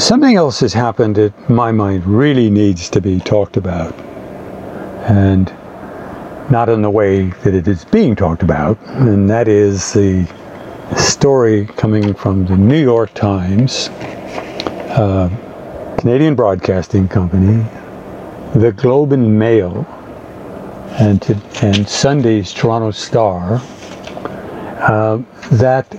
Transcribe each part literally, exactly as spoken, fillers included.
something else has happened that, in my mind, really needs to be talked about. And not in the way that it is being talked about. And that is the story coming from the New York Times, uh, Canadian Broadcasting Company, the Globe and Mail, and, to, and Sunday's Toronto Star, uh, that,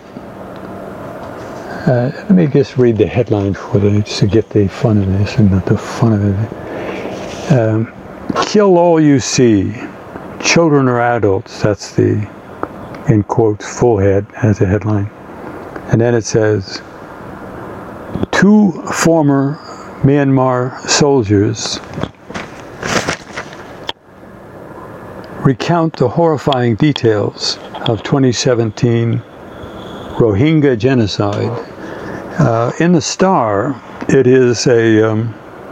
uh, let me just read the headline for the, just to get the fun of this and not the fun of it. Um, Kill all you see, children or adults, that's the, in quotes, full head as a headline. And then it says, two former Myanmar soldiers recount the horrifying details of twenty seventeen Rohingya genocide. Uh, in the Star, it is a um,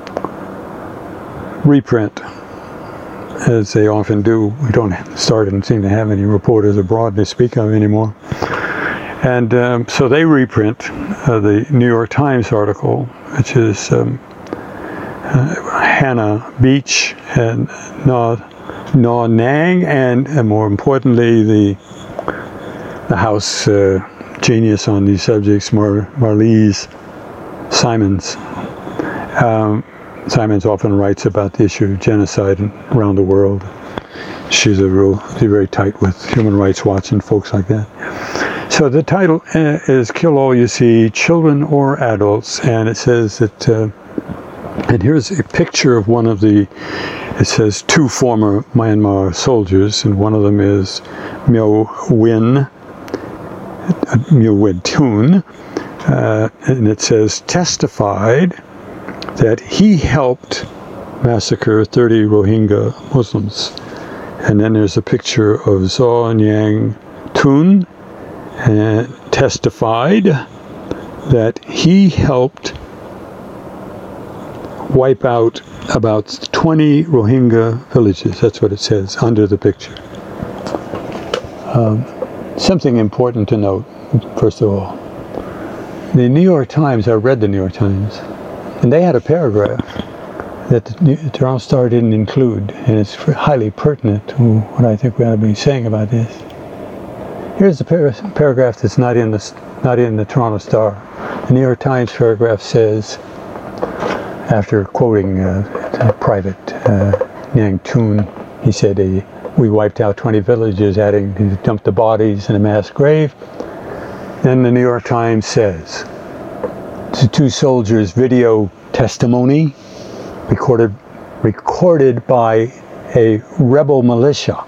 reprint, as they often do. We don't start and seem to have any reporters abroad to speak of anymore. And um, so they reprint uh, the New York Times article, which is um, uh, Hannah Beach and Na, Na Nang, and, and more importantly, the, the House uh, genius on these subjects, Mar- Marlise Simons. Um, Simons often writes about the issue of genocide around the world. She's a real, she's very tight with Human Rights Watch and folks like that. So the title uh, is Kill All You See, Children or Adults, and it says that, uh, and here's a picture of one of the, it says two former Myanmar soldiers, and one of them is Myo Win, uh, Myo Win Toon, uh, and it says testified that he helped massacre thirty Rohingya Muslims. And then there's a picture of Zaw Nyang Toon, and testified that he helped wipe out about twenty Rohingya villages. That's what it says under the picture. Um, something important to note, first of all. The New York Times, I read the New York Times, and they had a paragraph that the Toronto Star didn't include, and it's highly pertinent to what I think we ought to be saying about this. Here's the par- paragraph that's not in the not in the Toronto Star. The New York Times paragraph says, after quoting uh, a private uh, Nyang Toon, he said, uh, "We wiped out twenty villages, adding to dump the bodies in a mass grave." Then the New York Times says, the two soldiers' video testimony recorded recorded by a rebel militia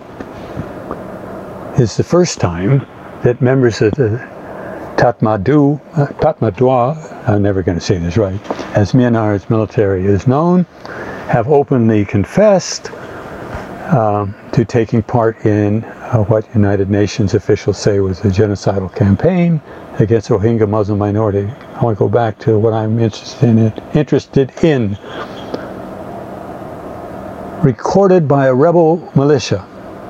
is the first time that members of the Tatmadaw, uh, Tatmadaw, I'm never going to say this right, as Myanmar's military is known, have openly confessed um, to taking part in uh, what United Nations officials say was a genocidal campaign against Rohingya Muslim minority. I want to go back to what I'm interested in. Interested in. Recorded by a rebel militia.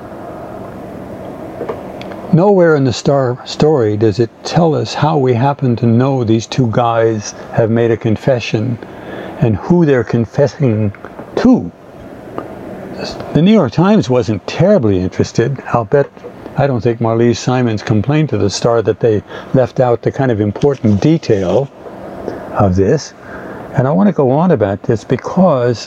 Nowhere in the Star story does it tell us how we happen to know these two guys have made a confession and who they're confessing to. The New York Times wasn't terribly interested. I'll bet, I don't think Marlise Simons complained to the Star that they left out the kind of important detail of this. And I want to go on about this because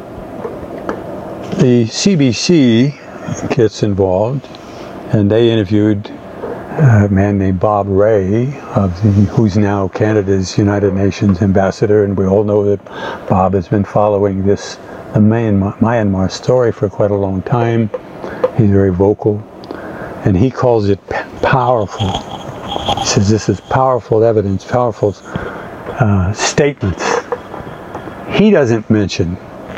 the C B C gets involved, and they interviewed a man named Bob Ray, of the, who's now Canada's United Nations ambassador, and we all know that Bob has been following this the Myanmar, Myanmar story for quite a long time. He's very vocal, and he calls it powerful. He says this is powerful evidence, powerful uh, statements. He doesn't mention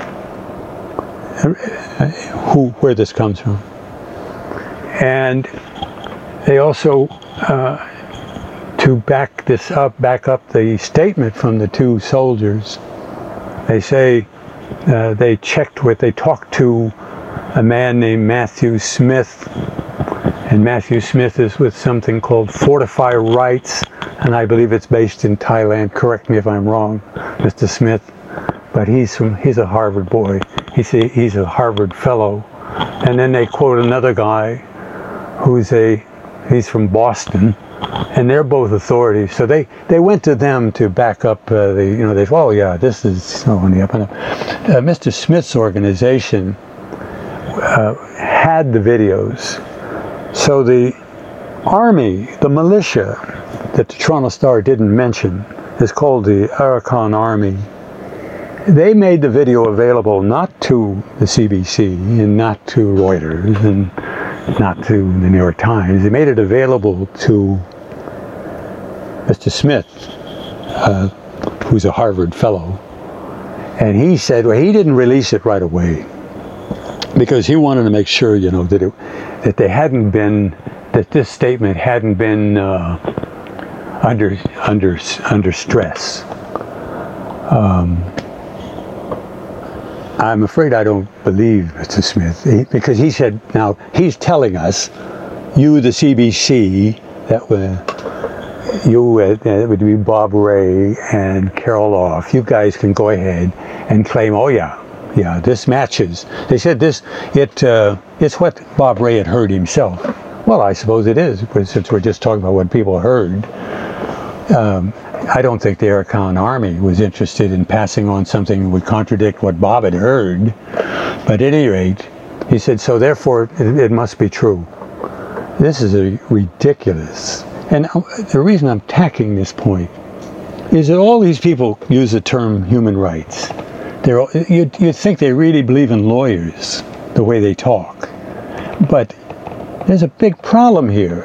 who, where this comes from. And they also, uh, to back this up, back up the statement from the two soldiers, they say uh, they checked with, they talked to a man named Matthew Smith, And Matthew Smith is with something called Fortify Rights, and I believe it's based in Thailand. Correct me if I'm wrong, Mister Smith. But he's from he's a Harvard boy. He's a, he's a Harvard fellow. And then they quote another guy who's a he's from Boston, and they're both authorities. So they, they went to them to back up uh, the you know they oh yeah this is so on the up and up. Uh, Mister Smith's organization uh, had the videos. So the army, the militia that the Toronto Star didn't mention is called the Arakan Army. They made the video available not to the C B C and not to Reuters and not to the New York Times. They made it available to Mister Smith, uh, who's a Harvard fellow. And he said, well, he didn't release it right away because he wanted to make sure, you know, that it, that they hadn't been, that this statement hadn't been uh, under under under stress. Um, I'm afraid I don't believe Mister Smith he, because he said, now he's telling us, you, the C B C, that would you, uh, it would be Bob Ray and Carol Off. You guys can go ahead and claim, oh yeah, yeah, this matches. They said this, it uh, it's what Bob Ray had heard himself. Well, I suppose it is, since we're just talking about what people heard. Um, I don't think the Arakan Army was interested in passing on something that would contradict what Bob had heard. But at any rate, he said, so therefore it, it must be true. This is a ridiculous. And the reason I'm tacking this point is that all these people use the term human rights. They're, you'd, you'd think they really believe in lawyers, the way they talk. But there's a big problem here.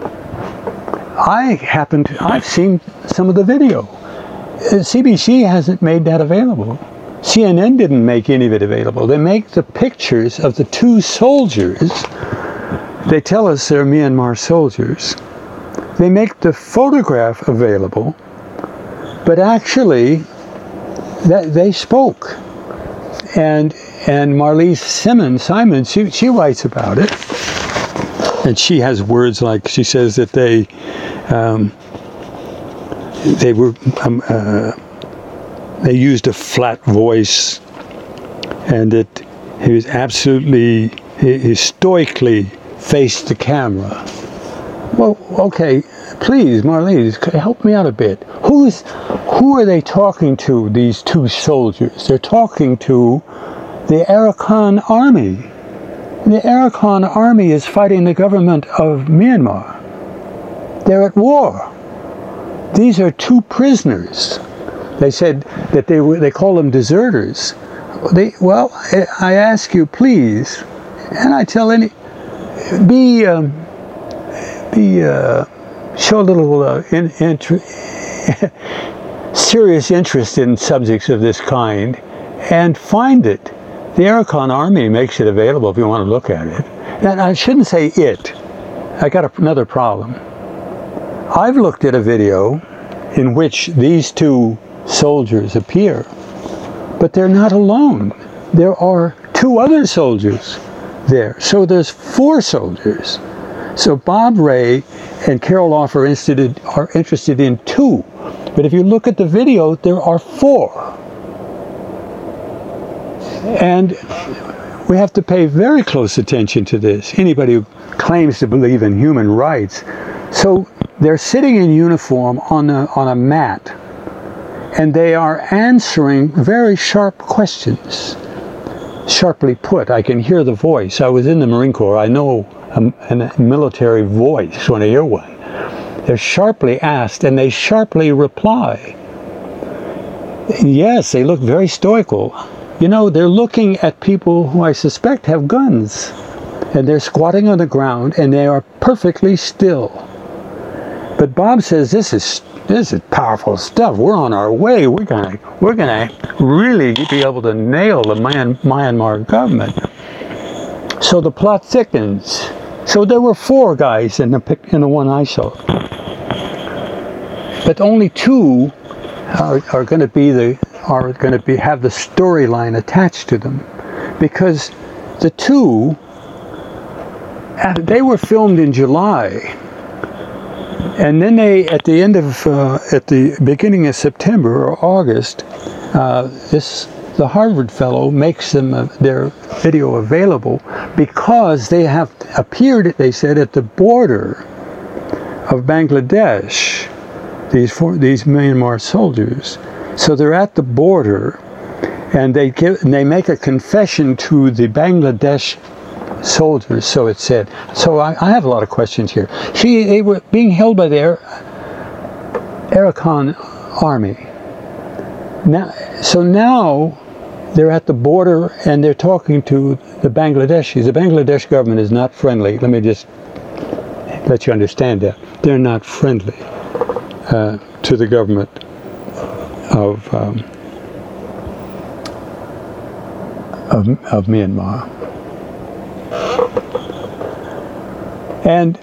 I happen to, I've seen some of the video. C B C hasn't made that available. C N N didn't make any of it available. They make the pictures of the two soldiers. They tell us they're Myanmar soldiers. They make the photograph available, but actually that they spoke. And and Marlise Simmons, Simon, she, she writes about it. And she has words like, she says that they um, they were um, uh, they used a flat voice, and that he was absolutely he, he stoically faced the camera. Well, okay, please, Marlise, help me out a bit. Who's who are they talking to? These two soldiers? They're talking to the Arakan Army. The Arakan Army is fighting the government of Myanmar. They're at war. These are two prisoners. They said that they were, they call them deserters. They, well, I ask you, please, and I tell any, be, um, be, uh, show a little uh, in, in, serious interest in subjects of this kind, and find it. The Arakan Army makes it available if you want to look at it. And I shouldn't say it. I got a, another problem. I've looked at a video in which these two soldiers appear, but they're not alone. There are two other soldiers there. So there's four soldiers. So Bob Ray and Carol Off are interested, are interested in two. But if you look at the video, there are four. And we have to pay very close attention to this. Anybody who claims to believe in human rights. So they're sitting in uniform on a, on a mat, and they are answering very sharp questions. Sharply put. I can hear the voice. I was in the Marine Corps. I know a, a military voice when I hear one. They're sharply asked, and they sharply reply. Yes, they look very stoical. You know, they're looking at people who I suspect have guns, and they're squatting on the ground, and they are perfectly still. But Bob says, this is this is powerful stuff. We're on our way. We're gonna we're gonna really be able to nail the Myan, Myanmar government. So the plot thickens. So there were four guys in the in the one I saw, but only two are, are going to be the. are going to be have the storyline attached to them, because the two they were filmed in July, and then they, at the end of, uh, at the beginning of September or August, uh, this the Harvard fellow makes them uh, their video available because they have appeared, they said, at the border of Bangladesh. These four, these Myanmar soldiers, so they're at the border, and they give, and they make a confession to the Bangladesh soldiers. So it said. So I, I have a lot of questions here. She, they were being held by the Arakan army. Now, so now they're at the border and they're talking to the Bangladeshis. The Bangladesh government is not friendly. Let me just let you understand that. They're not friendly uh, to the government of, um, of, of Myanmar. And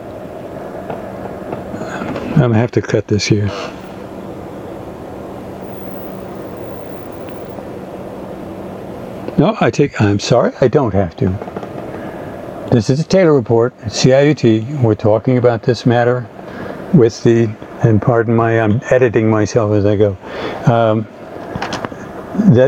I'm going to have to cut this here. No, I take, I'm sorry, I don't have to. This is the Taylor Report at C I U T. We're talking about this matter with the, and pardon my, I'm editing myself as I go, um, that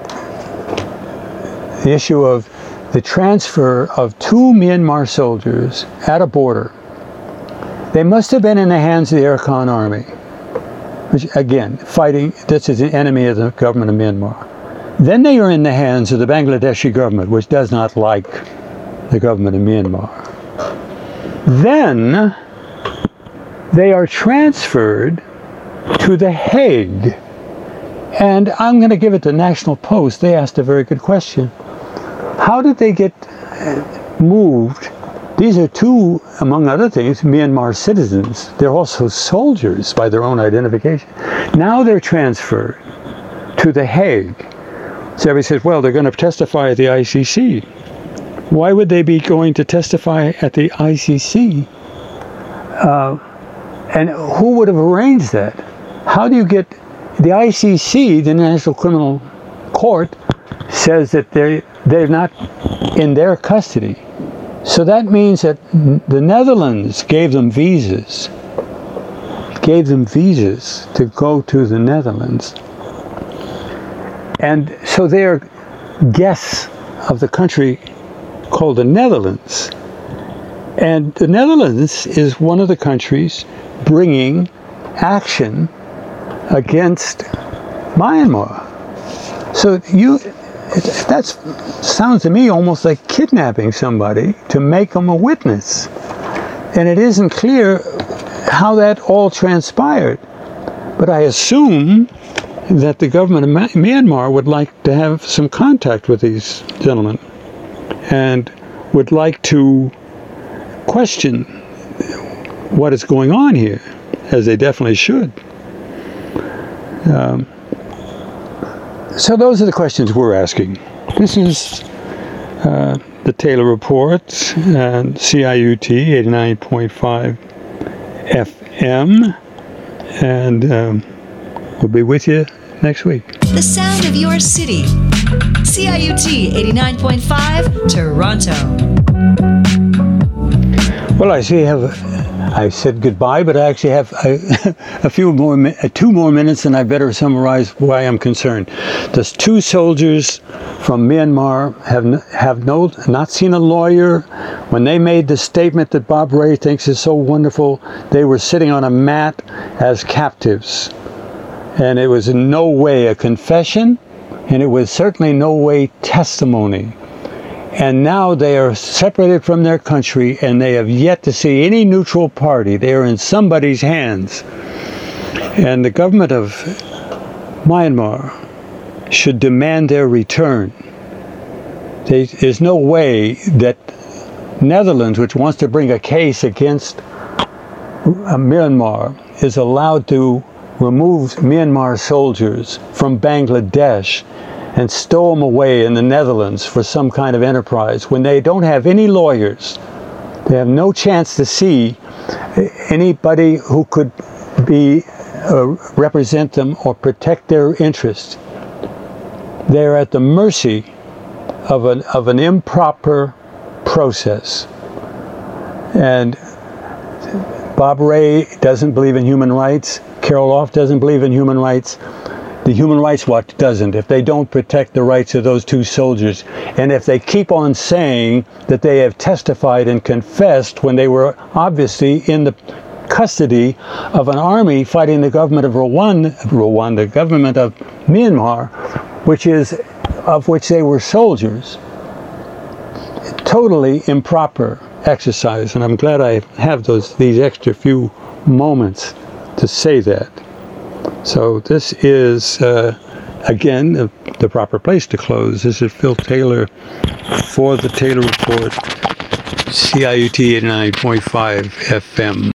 the issue of the transfer of two Myanmar soldiers at a border. They must have been in the hands of the Arakan army, which again, fighting, this is an enemy of the government of Myanmar. Then they are in the hands of the Bangladeshi government, which does not like the government of Myanmar. Then they are transferred to The Hague. And I'm going to give it to National Post. They asked a very good question. How did they get moved? These are two, among other things, Myanmar citizens. They're also soldiers by their own identification. Now they're transferred to The Hague. So everybody says, well, they're going to testify at the I C C. Why would they be going to testify at the I C C? Uh, and who would have arranged that? How do you get... The I C C, the International Criminal Court, says that they they're not in their custody. So that means that the Netherlands gave them visas, gave them visas to go to the Netherlands. And so they are guests of the country called the Netherlands. And the Netherlands is one of the countries bringing action against Myanmar. So you, that sounds to me almost like kidnapping somebody to make them a witness. And it isn't clear how that all transpired. But I assume that the government of Myanmar would like to have some contact with these gentlemen and would like to question what is going on here, as they definitely should. Um, so those are the questions we're asking. This is uh, the Taylor Report and C I U T eighty-nine point five F M, and um, we'll be with you next week. The sound of your city. C I U T eighty-nine point five, Toronto. Well, I see you have, a, I said goodbye, but I actually have a, a few more, two more minutes, and I better summarize why I'm concerned. Those two soldiers from Myanmar have have no, not seen a lawyer. When they made the statement that Bob Ray thinks is so wonderful, they were sitting on a mat as captives. And it was in no way a confession, and it was certainly no way testimony. And now they are separated from their country, and they have yet to see any neutral party. They are in somebody's hands. And the government of Myanmar should demand their return. They, there's no way that Netherlands, which wants to bring a case against uh, Myanmar, is allowed to remove Myanmar soldiers from Bangladesh and stow them away in the Netherlands for some kind of enterprise when they don't have any lawyers. They have no chance to see anybody who could be uh, represent them or protect their interests. They're at the mercy of an, of an improper process. And Bob Ray doesn't believe in human rights. Carol Off doesn't believe in human rights. The Human Rights Watch doesn't, if they don't protect the rights of those two soldiers. And if they keep on saying that they have testified and confessed when they were obviously in the custody of an army fighting the government of Rwanda, Rwanda, government of Myanmar, which is, of which they were soldiers. Totally improper exercise, and I'm glad I have those these extra few moments to say that. So this is, uh, again, the, the proper place to close. This is Phil Taylor for the Taylor Report, C I U T eighty-nine point five F M.